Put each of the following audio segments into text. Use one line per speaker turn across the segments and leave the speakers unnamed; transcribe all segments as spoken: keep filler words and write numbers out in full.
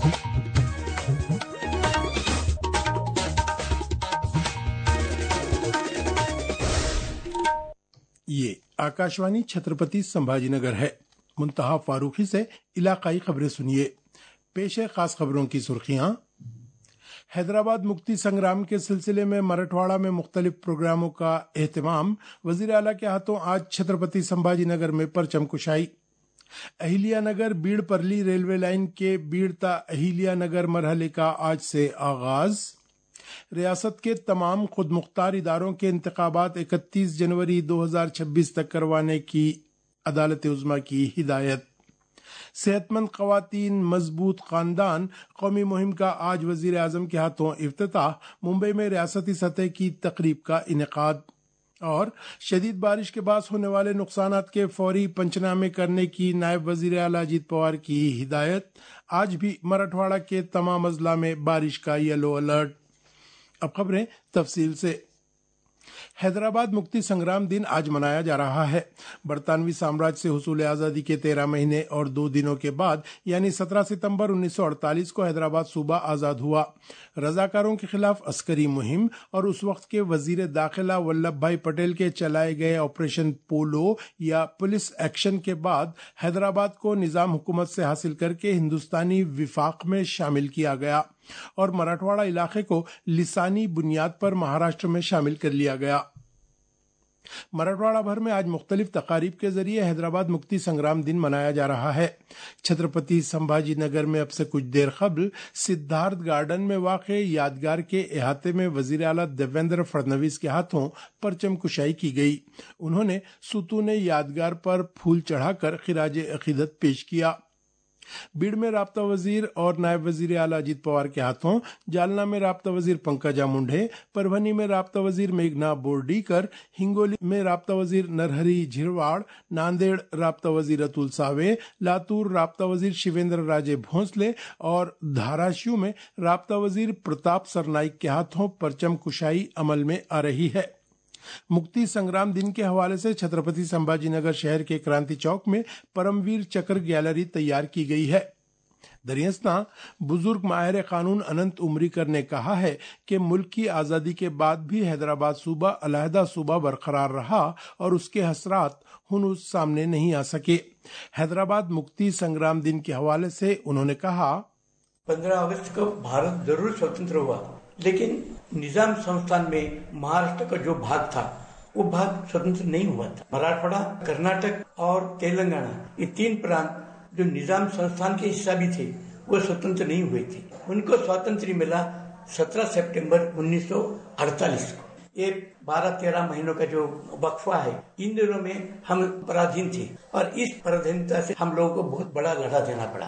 ये आकाशवाणी छत्रपति संभाजीनगर है। मुंतहा फारूकी से इलाकाई खबरें सुनिए। पेश है खास खबरों की सुर्खियां। हैदराबाद मुक्ति संग्राम के सिलसिले में मराठवाड़ा में मुख्तलिफ प्रोग्रामों का एहतमाम। वजीर आला के हाथों आज छत्रपति संभाजीनगर में परचम कुशाई। अहिल्यानगर बीड़ परली रेलवे लाइन के बीड़ता अहिल्यानगर मरहले का आज से आगाज। रियासत के तमाम खुद मुख्तार इदारों के इंतखाबात इकतीस जनवरी दो हज़ार छब्बीस तक करवाने की अदालत उज़्मा की हिदायत। सेहतमंद ख़वातीन मजबूत खानदान कौमी मुहिम का आज वजीर आज़म के हाथों इफ्तिताह। मुंबई में रियासती सतह की तकरीब का इनेकाद। और शदीद बारिश के बाद होने वाले नुकसानात के फौरी पंचनामे करने की नायब वजीर आला अजीत पवार की हिदायत। आज भी मराठवाड़ा के तमाम अजला में बारिश का येलो अलर्ट। अब खबरें तफसील से। हैदराबाद मुक्ति संग्राम दिन आज मनाया जा रहा है। बरतानवी साम्राज्य से हुसूल आज़ादी के तेरह महीने और दो दिनों के बाद यानी सत्रह सितंबर उन्नीस सौ अड़तालीस को हैदराबाद सूबा आज़ाद हुआ। रजाकारों के खिलाफ अस्करी मुहिम और उस वक्त के वजीर दाखिला वल्लभ भाई पटेल के चलाए गए ऑपरेशन पोलो या पुलिस एक्शन के बाद हैदराबाद को निजाम हुकूमत से हासिल करके हिंदुस्तानी विफाक में शामिल किया गया और मराठवाड़ा इलाके को लिसानी बुनियाद पर महाराष्ट्र में शामिल कर लिया गया। मराठवाड़ा भर में आज मुख्तलिफ तकारीब के जरिए हैदराबाद मुक्ति संग्राम दिन मनाया जा रहा है। छत्रपति संभाजी नगर में अब से कुछ देर कबल सिद्धार्थ गार्डन में वाक़े यादगार के अहाते में वजीर आला देवेंद्र फडणवीस के हाथों परचम कुशाई की गई। उन्होंने सुतून यादगार पर फूल चढ़ाकर खिराज अकीदत पेश किया। बीड़ में राब्ता वजीर और नायब वजीर आला अजीत पवार के हाथों, जालना में राब्ता वजीर पंकजा मुंडे, परभनी में राब्ता वजीर मेघना बोर्डीकर, हिंगोली में राब्ता वजीर नरहरी झिरवाड़, नांदेड़ राब्ता वजीर अतुल सावे, लातूर राब्ता वजीर शिवेंद्र राजे भोंसले और धाराशिव में राब्ता वजीर प्रताप सरनाइक के हाथों परचम कुशाई अमल में आ रही है। मुक्ति संग्राम दिन के हवाले से छत्रपति संभाजीनगर शहर के क्रांति चौक में परमवीर चक्र गैलरी तैयार की गई है। दरियस्ता बुजुर्ग माहिर कानून अनंत उमरीकर ने कहा है कि मुल्क की आज़ादी के बाद भी हैदराबाद सूबा अलहदा सूबा बरकरार रहा और उसके हसरात हुनूस सामने नहीं आ सके। हैदराबाद मुक्ति संग्राम दिन के हवाले से उन्होंने कहा,
पंद्रह अगस्त को भारत जरूर स्वतंत्र हुआ, लेकिन निजाम संस्थान में महाराष्ट्र का जो भाग था वो भाग स्वतंत्र नहीं हुआ था। मराठवाड़ा, कर्नाटक और तेलंगाना ये तीन प्रांत जो निजाम संस्थान के हिस्सा भी थे वो स्वतंत्र नहीं हुए थे। उनको स्वातंत्र्य मिला सत्रह सितंबर उन्नीस सौ अड़तालीस को। ये बारह तेरह महीनों का जो वक्फा है, इन दिनों में हम पराधीन थे और इस पराधीनता से हम लोगों को बहुत बड़ा लड़ा देना पड़ा।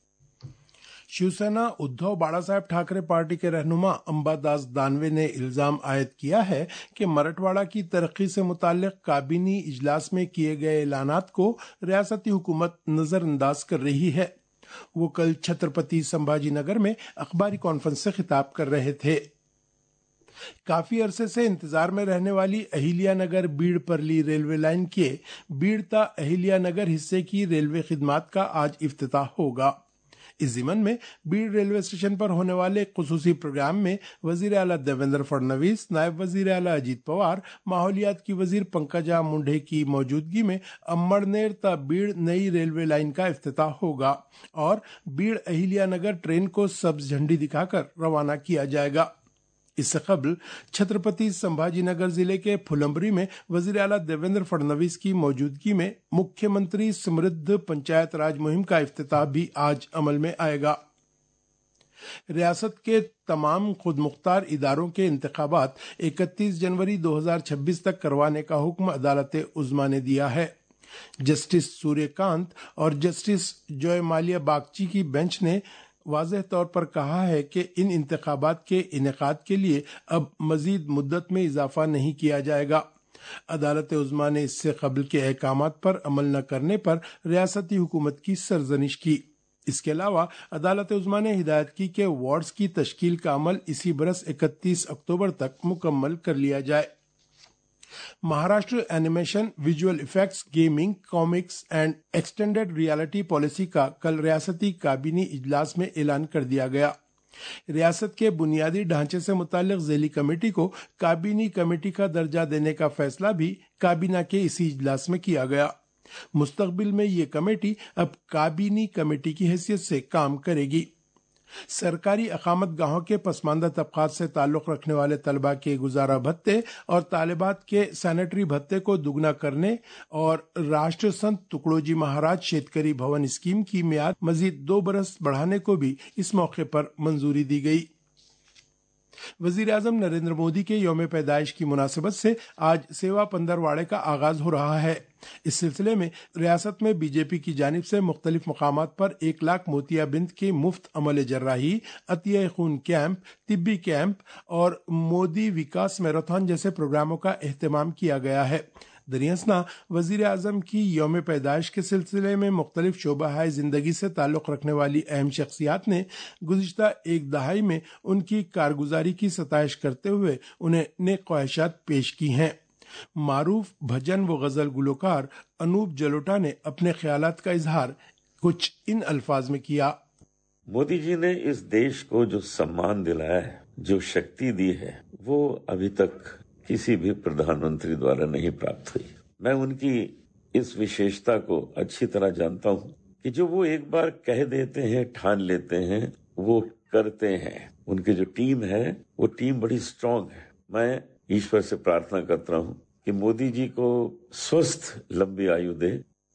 शिवसेना उद्धव बाला साहेब ठाकरे पार्टी के रहनुमा अंबादास दानवे ने इल्जाम आयद किया है कि मराठवाड़ा की तरक्की से मुताल्लिक काबीनी इजलास में किए गए ऐलानात को रियासती हुकूमत नजरअंदाज कर रही है। वो कल छत्रपति संभाजीनगर में अखबारी कॉन्फ्रेंस से खिताब कर रहे थे। काफी अरसे से इंतजार में रहने वाली अहिल्यानगर बीड़ परली रेलवे लाइन के बीड़ता अहिल्यानगर हिस्से की रेलवे खिदमात का आज इफ्तिताह होगा। इस जिमन में बीड़ रेलवे स्टेशन पर होने वाले खुसूसी प्रोग्राम में वजीर आला देवेंद्र फडणवीस, नायब वजीर आला अजीत पवार, माहौलियात की वजीर पंकजा मुंडे की मौजूदगी में अम्बड़नेर ता बीड़ नई रेलवे लाइन का इफ्तिताह होगा और बीड़ अहिल्यानगर ट्रेन को सब्ज झंडी दिखाकर रवाना किया जाएगा। इससे कबल छत्रपति संभाजीनगर जिले के फुलंबरी में वजीर आला देवेंद्र फडणवीस की मौजूदगी में मुख्यमंत्री समृद्ध पंचायत राज मुहिम का इफ्तिताह भी आज अमल में आएगा। रियासत के तमाम खुद मुख्तार इदारों के इंतखाबात इकतीस जनवरी दो हज़ार छब्बीस तक करवाने का हुक्म अदालत उज़्मा ने दिया है। जस्टिस सूर्यकांत और जस्टिस जॉय मालिया बागची की बेंच ने वाज़ेह तौर पर कहा है कि इन इंतखाबात के इनेकाद के लिए अब मजीद मुद्दत में इजाफा नहीं किया जाएगा। अदालत उज़्मा ने इससे कबल के अहकामात पर अमल न करने पर रियासती हुकूमत की सरजनिश की। इसके अलावा अदालत उज़्मा ने हिदायत की कि वार्ड्स की तश्कील का अमल इसी बरस इकतीस अक्टूबर तक मुकम्मल कर लिया जाए। Maharashtra animation, visual effects, gaming, comics and extended reality policy का कल रियासती काबीनी इजलास में ऐलान कर दिया गया। रियासत के बुनियादी ढांचे से मुताल्लिक ज़ैली कमेटी को काबीनी कमेटी का दर्जा देने का फैसला भी काबीना के इसी इजलास में किया गया। मुस्तकबिल में ये कमेटी अब काबीनी कमेटी की हैसियत से काम करेगी। सरकारी अकामत गाहों के पसमानदा तबकात से ताल्लुक रखने वाले तलबा के गुजारा भत्ते और तालिबात के सैनिटरी भत्ते को दुगना करने और राष्ट्र संत तुकडोजी महाराज शेतकरी भवन स्कीम की मियाद मजीद दो बरस बढ़ाने को भी इस मौके पर मंजूरी दी गई। वजीर आजम नरेंद्र मोदी के यौम पैदाइश की मुनासिबत से आज सेवा पंद्रहवाड़े का आगाज हो रहा है। इस सिलसिले में रियासत में बीजेपी की जानिब से मुख्तलिफ मकामात पर एक लाख मोतियाबिंद के मुफ्त अमल जर्राही, अतिया खून कैंप, तिब्बी कैंप और मोदी विकास मैराथन जैसे प्रोग्रामों का एहतमाम किया गया है। दरियासना वजीर आजम की यौम पैदाइश के सिलसिले में मुख्तलिफ शोबा जिंदगी से ताल्लुक रखने वाली अहम शख्सियात ने गुज़िश्ता एक दहाई में उनकी कारगुजारी की सताइश करते हुए उन्हें नेक ख्वाहिशात पेश की हैं। मारूफ भजन व गजल गुलकार अनूप जलोटा ने अपने ख्यालात का इजहार कुछ इन अल्फाज में किया।
मोदी जी ने इस देश को जो सम्मान दिलाया है, जो शक्ति दी है, वो अभी तक किसी भी प्रधानमंत्री द्वारा नहीं प्राप्त हुई। मैं उनकी इस विशेषता को अच्छी तरह जानता हूँ कि जो वो एक बार कह देते हैं, ठान लेते हैं, वो करते हैं। उनकी जो टीम है वो टीम बड़ी स्ट्रांग है। मैं ईश्वर से प्रार्थना करता हूँ कि मोदी जी को स्वस्थ लंबी आयु दे।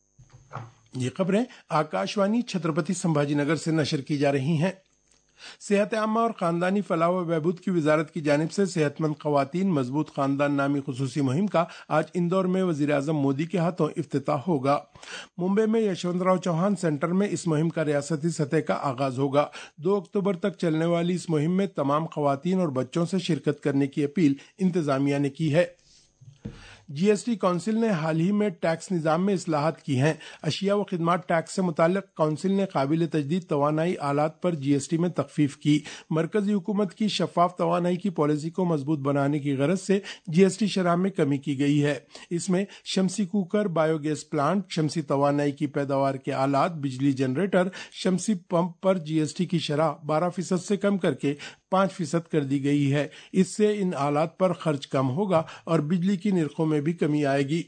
ये खबरें आकाशवाणी छत्रपति संभाजीनगर से नशर की जा रही हैं। सेहत आमा और खानदानी फलाह व बहबूद की वजारत की जानिब से सेहतमंद खवातीन मजबूत खानदान नामी खुसूसी मुहिम का आज इंदौर में वजीर आजम मोदी के हाथों इफ्तिताह होगा। मुंबई में यशवंतराव चौहान सेंटर में इस मुहिम का रियासती सतह का आगाज होगा। दो अक्टूबर तक चलने वाली इस मुहिम में तमाम खवातीन और बच्चों से शिरकत करने की अपील इंतजामिया ने की है। जीएसटी काउंसिल ने हाल ही में टैक्स निज़ाम में इस्लाहात की हैं। अशिया व खिदमात टैक्स से मुताल्लिक काउंसिल ने काबिल तजदीद तवानाई आलात पर जीएसटी में तखफीफ की। मरकजी हुकूमत की शफाफ तवानाई की पॉलिसी को मजबूत बनाने की गरज से जीएसटी शरह में कमी की गई है। इसमें शमसी कुकर, बायोगैस प्लांट, शमसी तवानाई की पैदावार के आलात, बिजली जनरेटर, शमसी पंप पर जीएसटी की शरह बारह फीसद से कम करके पाँच फीसद कर दी गई है। इससे इन आलात पर खर्च कम होगा और बिजली की निरखों में भी कमी आएगी।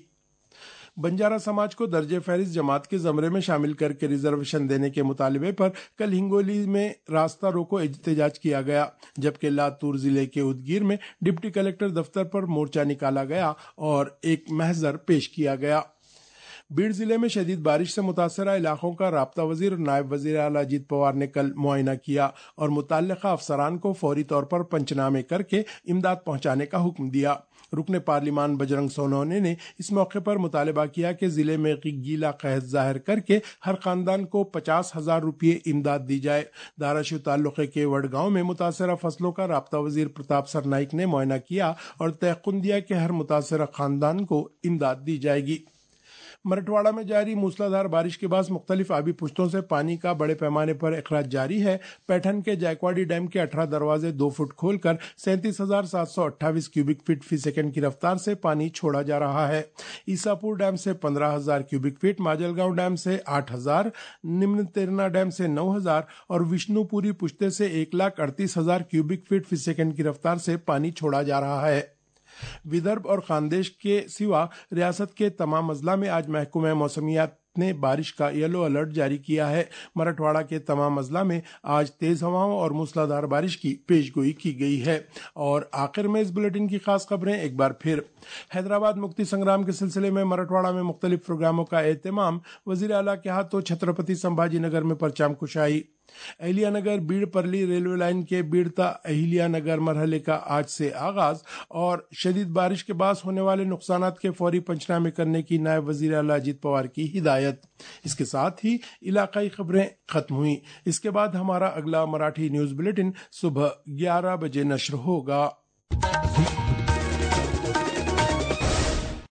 बंजारा समाज को दर्जे फहरिस्त जमात के जमरे में शामिल करके रिजर्वेशन देने के मुतालबे पर कल हिंगोली में रास्ता रोको एहतजाज किया गया, जबकि लातूर जिले के उदगीर में डिप्टी कलेक्टर दफ्तर पर मोर्चा निकाला गया और एक महजर पेश किया गया। बीड़ जिले में शदीद बारिश से मुतासरा इलाकों का राब्ता वजीर और नायब वजीर आला अजीत पवार ने कल मुआयना किया और मुतल्लिका अफसरान को फौरी तौर पर पंचनामे करके इमदाद पहुंचाने का हुक्म दिया। रुकने पार्लिमान बजरंग सोनोने ने इस मौके पर मुतालबा किया कि जिले में गीला कहत जाहिर करके हर खानदान को पचास हजार रुपये इमदाद दी जाए। धाराशिव ताल्लुके के वडगांव में मुतासरा फसलों का राब्ता वजीर प्रताप सरनाइक ने मुआयना किया और तयक़ुन दिया कि हर मुतासरा खानदान को इमदाद दी जाएगी। मराठवाड़ा में जारी मूसलाधार बारिश के बाद मुख्तलिफ आबी पुश्तों से पानी का बड़े पैमाने पर अखराज जारी है। पैठन के जायकवाड़ी डैम के अठारह दरवाजे दो फुट खोलकर सैंतीस हजार सात सौ अट्ठाईस क्यूबिक फीट फी सेकंड की रफ्तार से पानी छोड़ा जा रहा है। ईसापुर डैम से पंद्रह हजार क्यूबिक फीट, माजलगांव डैम से आठ हजार, निम्न तेरना डैम से नौ हजार और विष्णुपुरी पुश्ते से एक लाख अड़तीस हजार क्यूबिक फीट फी सेकंड की रफ्तार से पानी छोड़ा जा रहा है। विदर्भ और खानदेश के सिवा रियासत के तमाम अजला में आज महकमा मौसमियात ने बारिश का येलो अलर्ट जारी किया है। मराठवाड़ा के तमाम अजला में आज तेज हवाओं और मूसलाधार बारिश की पेशगोई की गई है। और आखिर में इस बुलेटिन की खास खबरें एक बार फिर। हैदराबाद मुक्ति संग्राम के सिलसिले में मराठवाड़ा में मुख्तलिफ प्रोग्रामों का एहतमाम, वजीर आला के हाथों छत्रपति संभाजी नगर में परचम कुशाई। अहिल्यानगर बीड़ परली रेलवे लाइन के बीड़ता अहिल्यानगर मरहले का आज से आगाज और शदीद बारिश के बाद होने वाले नुकसानात के फौरी पंचनामे करने की नायब वजीर आला अजीत पवार की हिदायत। इसके साथ ही इलाकाई खबरें खत्म हुई। इसके बाद हमारा अगला मराठी न्यूज बुलेटिन सुबह ग्यारह बजे नश्र होगा।